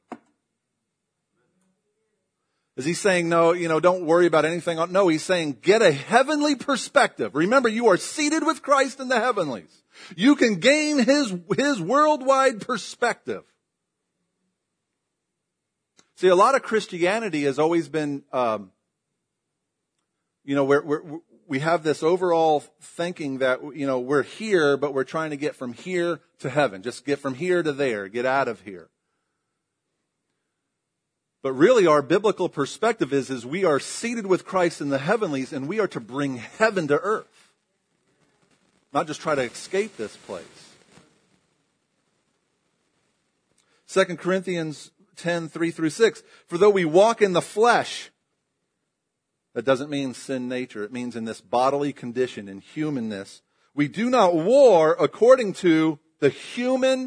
Is he saying, no, you know, don't worry about anything? No, he's saying, get a heavenly perspective. Remember, you are seated with Christ in the heavenlies. You can gain his, his worldwide perspective. See, a lot of Christianity has always been, um, you know, we're, we're, we have this overall thinking that, you know, we're here, but we're trying to get from here to heaven. Just get from here to there. Get out of here. But really our biblical perspective is, is we are seated with Christ in the heavenlies, and we are to bring heaven to earth. Not just try to escape this place. Second Corinthians ten, three through six. For though we walk in the flesh, that doesn't mean sin nature. It means in this bodily condition, in humanness. We do not war according to the human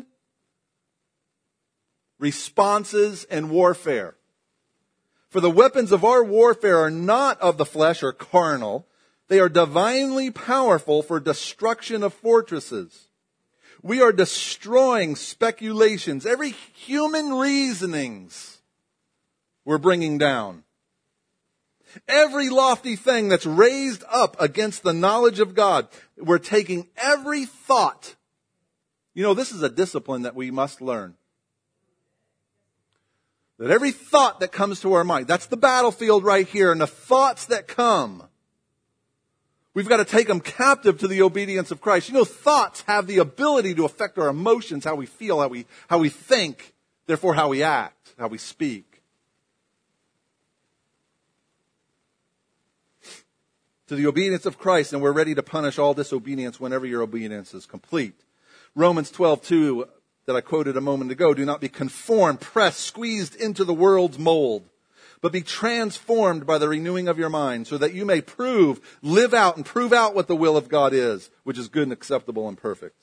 responses and warfare. For the weapons of our warfare are not of the flesh or carnal. They are divinely powerful for destruction of fortresses. We are destroying speculations. Every human reasonings we're bringing down. Every lofty thing that's raised up against the knowledge of God. We're taking every thought. You know, this is a discipline that we must learn. That every thought that comes to our mind, that's the battlefield right here, and the thoughts that come, we've got to take them captive to the obedience of Christ. You know, thoughts have the ability to affect our emotions, how we feel, how we, how we think, therefore how we act, how we speak. To the obedience of Christ, and we're ready to punish all disobedience whenever your obedience is complete. Romans twelve two, that I quoted a moment ago, do not be conformed, pressed, squeezed into the world's mold, but be transformed by the renewing of your mind, so that you may prove, live out, and prove out what the will of God is, which is good and acceptable and perfect.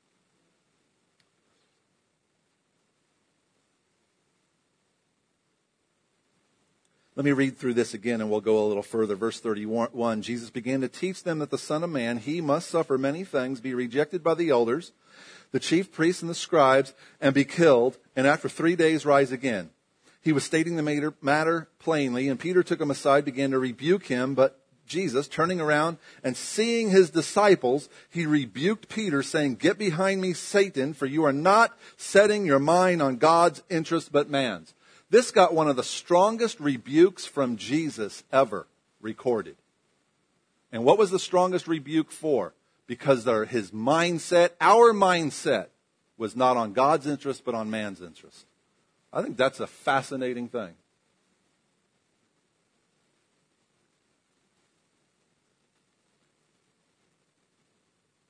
Let me read through this again and we'll go a little further. Verse thirty-one, Jesus began to teach them that the Son of Man, he must suffer many things, be rejected by the elders, the chief priests and the scribes, and be killed, and after three days rise again. He was stating the matter plainly, and Peter took him aside, began to rebuke him, but Jesus, turning around and seeing his disciples, he rebuked Peter, saying, get behind me, Satan, for you are not setting your mind on God's interest but man's. This got one of the strongest rebukes from Jesus ever recorded. And what was the strongest rebuke for? Because his mindset, our mindset, was not on God's interest, but on man's interest. I think that's a fascinating thing.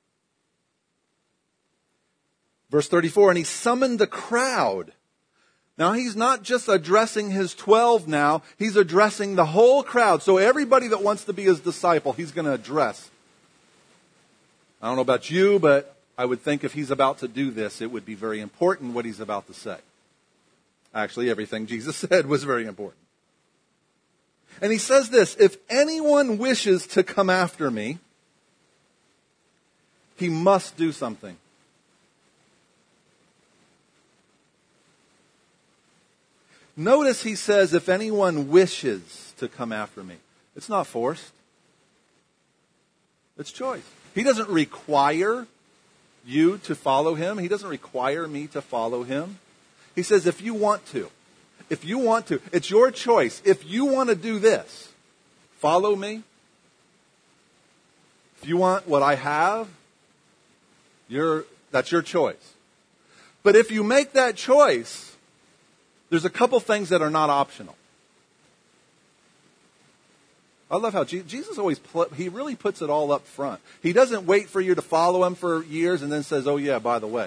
Verse thirty-four, and he summoned the crowd Now, he's not just addressing his twelve now. He's addressing the whole crowd. So everybody that wants to be his disciple, he's going to address. I don't know about you, but I would think if he's about to do this, it would be very important what he's about to say. Actually, everything Jesus said was very important. And he says this, if anyone wishes to come after me, he must do something. Notice he says, if anyone wishes to come after me. It's not forced. It's choice. He doesn't require you to follow him. He doesn't require me to follow him. He says, if you want to. If you want to. It's your choice. If you want to do this, follow me. If you want what I have, you're, that's your choice. But if you make that choice, there's a couple things that are not optional. I love how Jesus always, he really puts it all up front. He doesn't wait for you to follow him for years and then says, oh yeah, by the way.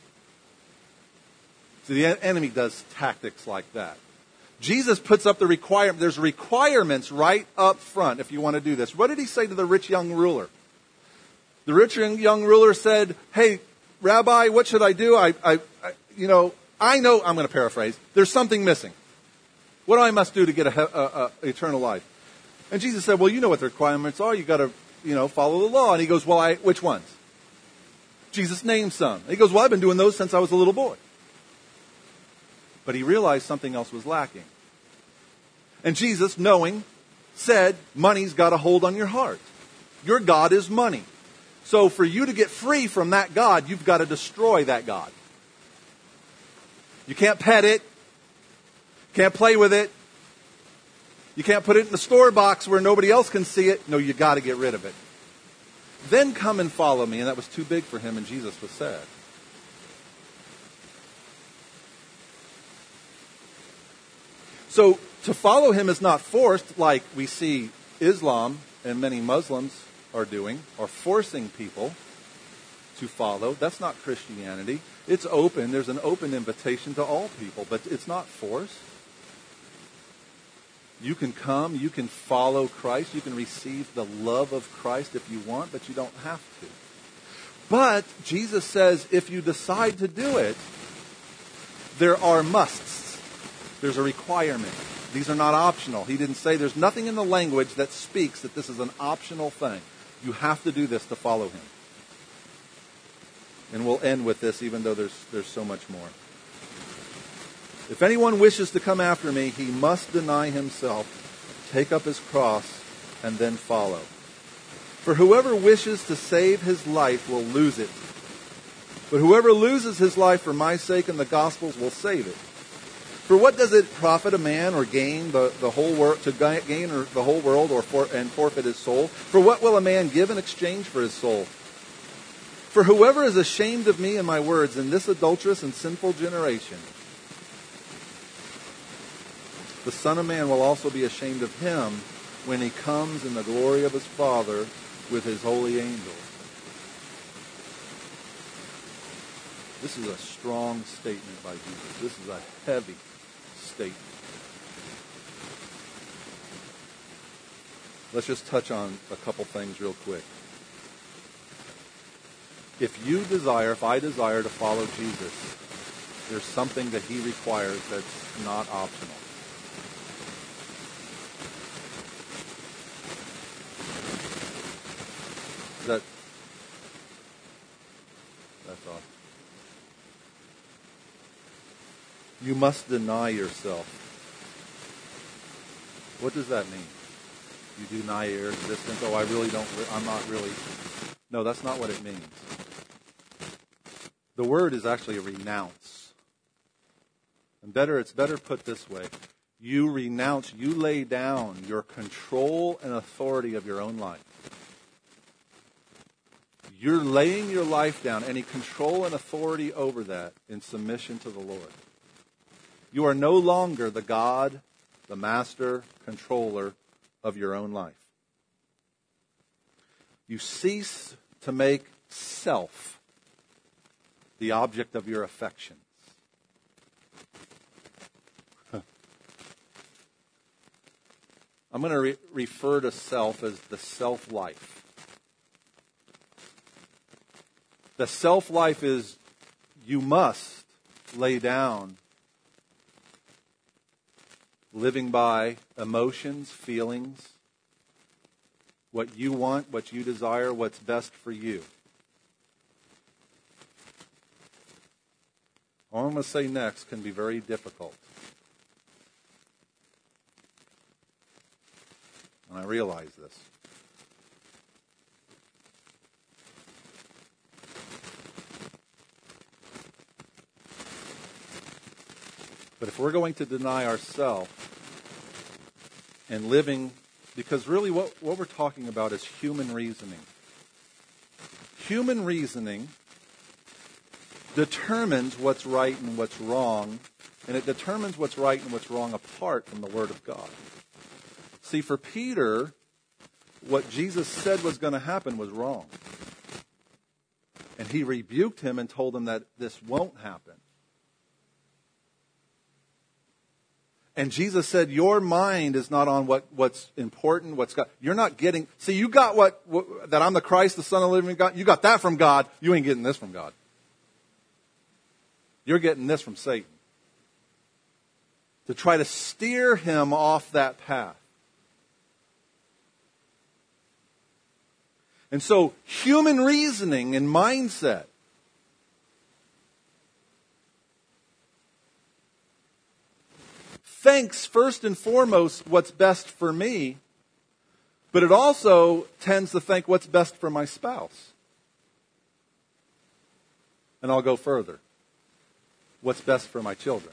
See, the enemy does tactics like that. Jesus puts up the requirement. There's requirements right up front if you want to do this. What did he say to the rich young ruler? The rich young ruler said, hey, Rabbi, what should I do? I, I, I you know, I know, I'm going to paraphrase, there's something missing. What do I must do to get a, a, a eternal life? And Jesus said, well, you know what the requirements are. You've got to, you know, follow the law. And he goes, well, I, which ones? Jesus named some. And he goes, well, I've been doing those since I was a little boy. But he realized something else was lacking. And Jesus, knowing, said, money's got a hold on your heart. Your God is money. So for you to get free from that God, you've got to destroy that God. You can't pet it. Can't play with it. You can't put it in the store box where nobody else can see it. No, you got to get rid of it. Then come and follow me. And that was too big for him, and Jesus was sad. So to follow him is not forced like we see Islam and many Muslims are doing, or forcing people to follow. That's not Christianity. It's open. There's an open invitation to all people, but it's not forced. You can come, you can follow Christ, you can receive the love of Christ if you want, but you don't have to. But Jesus says if you decide to do it, there are musts. There's a requirement. These are not optional. He didn't say there's nothing in the language that speaks that this is an optional thing. You have to do this to follow him. And we'll end with this, even though there's there's so much more. If anyone wishes to come after me, he must deny himself, take up his cross, and then follow. For whoever wishes to save his life will lose it. But whoever loses his life for my sake and the gospel's will save it. For what does it profit a man or gain the, the whole world to gain or the whole world or for, and forfeit his soul? For what will a man give in exchange for his soul? For whoever is ashamed of me and my words in this adulterous and sinful generation, the Son of Man will also be ashamed of him when he comes in the glory of his Father with his holy angels. This is a strong statement by Jesus. This is a heavy statement. Let's just touch on a couple things real quick. If you desire, if I desire to follow Jesus, there's something that he requires that's not optional. That, that's all. You must deny yourself. What does that mean? You deny your existence. Oh, I really don't, I'm not really. No, that's not what it means. The word is actually a renounce. And better, it's better put this way. You renounce, you lay down your control and authority of your own life. You're laying your life down, any control and authority over that, in submission to the Lord. You are no longer the God, the master, controller of your own life. You cease to make self the object of your affections. I'm going to re- refer to self as the self-life. The self-life is you must lay down living by emotions, feelings, what you want, what you desire, what's best for you. What I'm going to say next can be very difficult. And I realize this. But if we're going to deny ourselves and living, because really what, what we're talking about is human reasoning. Human reasoning determines what's right and what's wrong, and it determines what's right and what's wrong apart from the Word of God. See, for Peter, what Jesus said was going to happen was wrong. And he rebuked him and told him that this won't happen. And Jesus said, your mind is not on what, what's important, what's God. You're not getting, see, you got what, what, that I'm the Christ, the Son of the living God. You got that from God. You ain't getting this from God. You're getting this from Satan. To try to steer him off that path. And so, human reasoning and mindset thinks first and foremost what's best for me, but it also tends to think what's best for my spouse. And I'll go further. What's best for my children.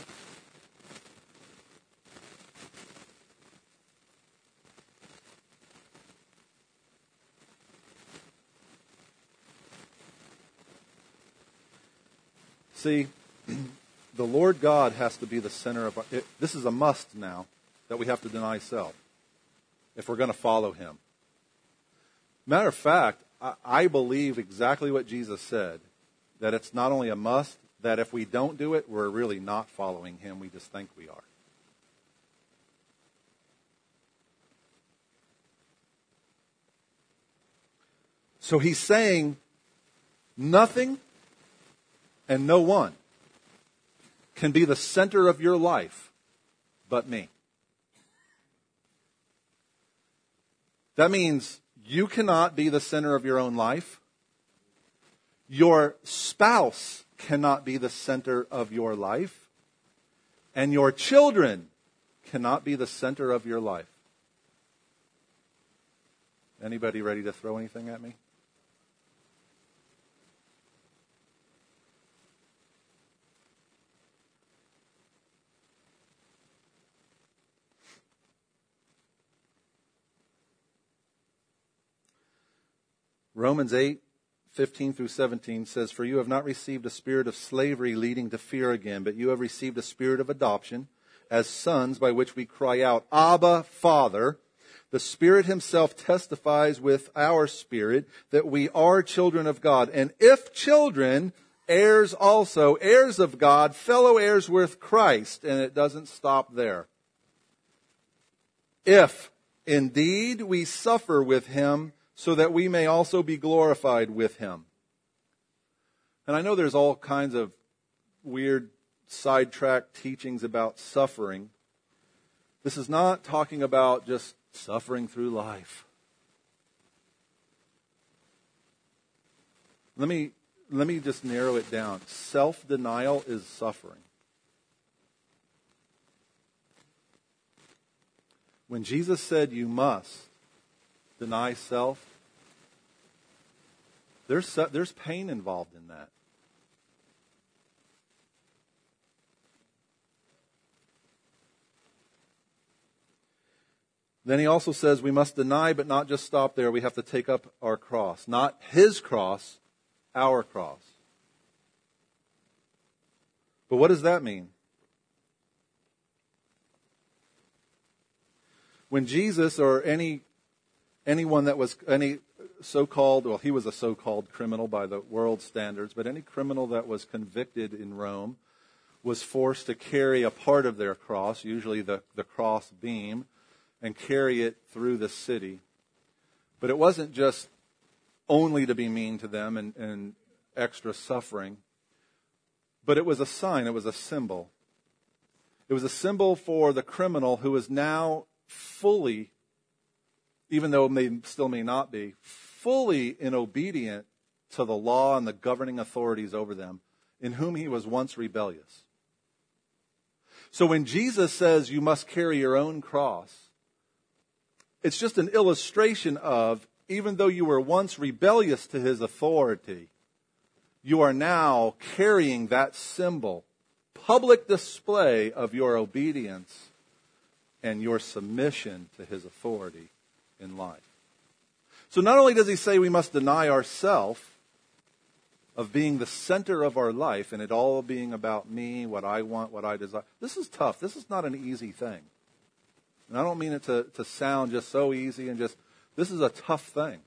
See, the Lord God has to be the center of our... It, this is a must now, that we have to deny self if we're going to follow Him. Matter of fact, I, I believe exactly what Jesus said, that it's not only a must, that if we don't do it, we're really not following Him. We just think we are. So He's saying nothing and no one can be the center of your life but me. That means you cannot be the center of your own life. Your spouse cannot be the center of your life. And your children cannot be the center of your life. Anybody ready to throw anything at me? Romans eight, fifteen through seventeen says, "For you have not received a spirit of slavery leading to fear again, but you have received a spirit of adoption as sons, by which we cry out, Abba, Father. The Spirit Himself testifies with our spirit that we are children of God. And if children, heirs also, heirs of God, fellow heirs with Christ." And it doesn't stop there. "If indeed we suffer with Him, so that we may also be glorified with Him." And I know there's all kinds of weird sidetrack teachings about suffering. This is not talking about just suffering through life. Let me, let me just narrow it down. Self-denial is suffering. When Jesus said you must deny self, There's, there's pain involved in that. Then he also says we must deny, but not just stop there. We have to take up our cross. Not His cross, our cross. But what does that mean? When Jesus or any anyone that was any so-called, well, he was a so-called criminal by the world standards, but any criminal that was convicted in Rome was forced to carry a part of their cross, usually the, the cross beam, and carry it through the city. But it wasn't just only to be mean to them and, and extra suffering, but it was a sign, it was a symbol. It was a symbol for the criminal who is now fully, even though it may, still may not be, fully in obedient to the law and the governing authorities over them, in whom he was once rebellious. So when Jesus says you must carry your own cross, it's just an illustration of, even though you were once rebellious to his authority, you are now carrying that symbol, public display of your obedience and your submission to his authority in life. So not only does he say we must deny ourselves of being the center of our life and it all being about me, what I want, what I desire. This is tough. This is not an easy thing. And I don't mean it to, to sound just so easy and just, this is a tough thing.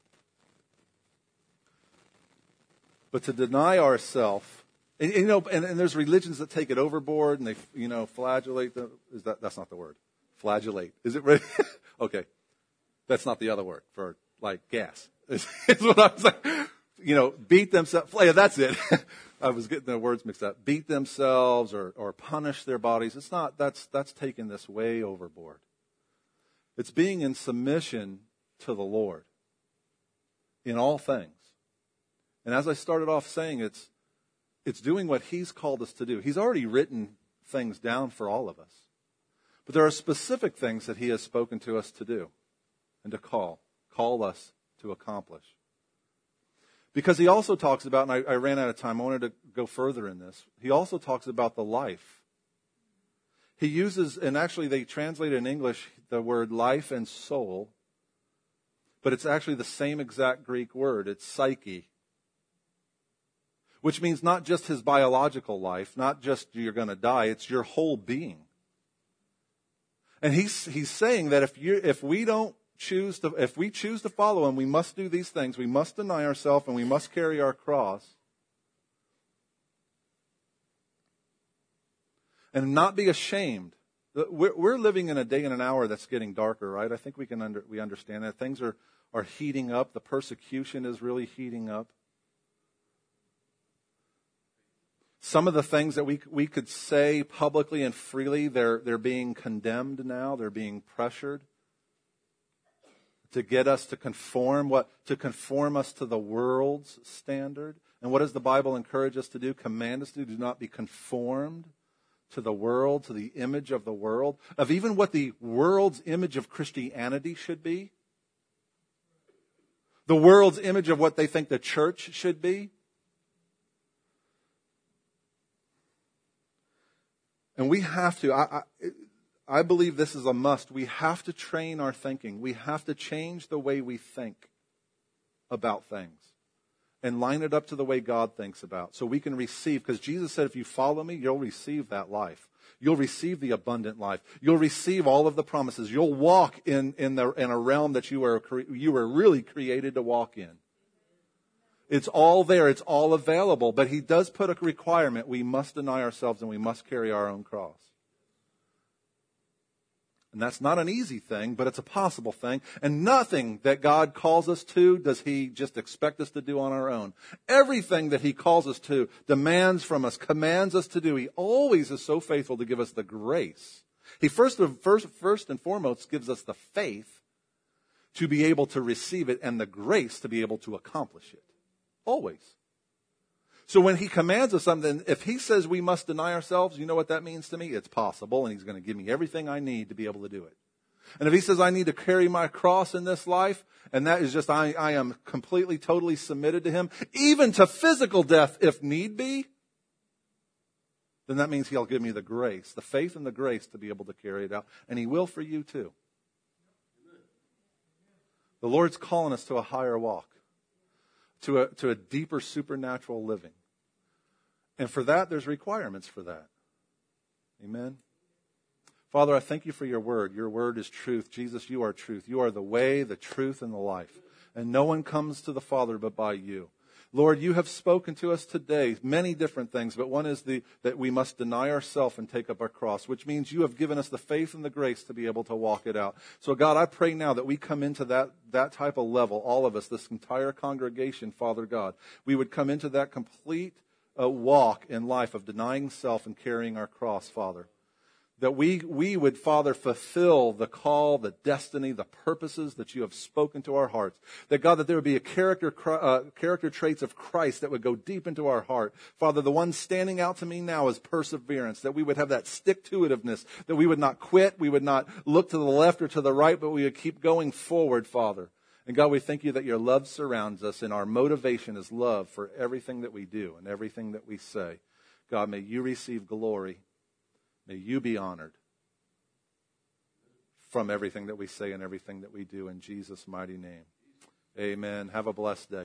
But to deny ourselves, and, and, you know, and, and there's religions that take it overboard and they, you know, flagellate the, is that, that's not the word. Flagellate. Is it right? Okay. That's not the other word for like gas. It's, it's what I was like, you know, beat themselves. Yeah, that's it. I was getting the words mixed up. Beat themselves or, or punish their bodies. It's not, that's, that's taking this way overboard. It's being in submission to the Lord in all things. And as I started off saying, it's, it's doing what he's called us to do. He's already written things down for all of us. But there are specific things that he has spoken to us to do and to call, call us to accomplish. Because he also talks about, and I, I ran out of time, I wanted to go further in this. He also talks about the life. He uses, and actually they translate in English the word life and soul, but it's actually the same exact Greek word. It's psyche, which means not just his biological life, not just you're going to die, it's your whole being. And he's he's saying that if you if we don't choose to if we choose to follow him, we must do these things. We must deny ourselves and we must carry our cross. And not be ashamed. We're, we're living in a day and an hour that's getting darker, right? I think we can under, we understand that. Things are, are heating up. The persecution is really heating up. Some of the things that we we could say publicly and freely, they're they're being condemned now. They're being pressured to get us to conform what to conform us to the world's standard. And what does the Bible encourage us to do? Command us to do? Do not be conformed to the world, to the image of the world, of even what the world's image of Christianity should be. The world's image of what they think the church should be. And we have to, I, I, I believe this is a must. We have to train our thinking. We have to change the way we think about things and line it up to the way God thinks about, so we can receive. Because Jesus said, if you follow me, you'll receive that life. You'll receive the abundant life. You'll receive all of the promises. You'll walk in, in, the, in a realm that you were, you were really created to walk in. It's all there. It's all available. But he does put a requirement. We must deny ourselves and we must carry our own cross. And that's not an easy thing, but it's a possible thing. And nothing that God calls us to does he just expect us to do on our own. Everything that he calls us to, demands from us, commands us to do, he always is so faithful to give us the grace. He first, first, first and foremost gives us the faith to be able to receive it and the grace to be able to accomplish it. Always. So when he commands us something, if he says we must deny ourselves, you know what that means to me? It's possible, and he's going to give me everything I need to be able to do it. And if he says I need to carry my cross in this life, and that is just I, I am completely, totally submitted to him, even to physical death if need be, then that means he'll give me the grace, the faith and the grace to be able to carry it out. And he will for you too. The Lord's calling us to a higher walk. To a, to a deeper supernatural living. And for that, there's requirements for that. Amen. Father, I thank you for your word. Your word is truth. Jesus, you are truth. You are the way, the truth, and the life. And no one comes to the Father but by you. Lord, you have spoken to us today many different things, but one is the that we must deny ourselves and take up our cross, which means you have given us the faith and the grace to be able to walk it out. So, God, I pray now that we come into that, that type of level, all of us, this entire congregation, Father God. We would come into that complete uh, walk in life of denying self and carrying our cross, Father. That we, we would, Father, fulfill the call, the destiny, the purposes that you have spoken to our hearts. That, God, that there would be a character, uh, character traits of Christ that would go deep into our heart. Father, the one standing out to me now is perseverance. That we would have that stick-to-itiveness. That we would not quit. We would not look to the left or to the right, but we would keep going forward, Father. And God, we thank you that your love surrounds us and our motivation is love for everything that we do and everything that we say. God, may you receive glory. May you be honored from everything that we say and everything that we do in Jesus' mighty name. Amen. Have a blessed day.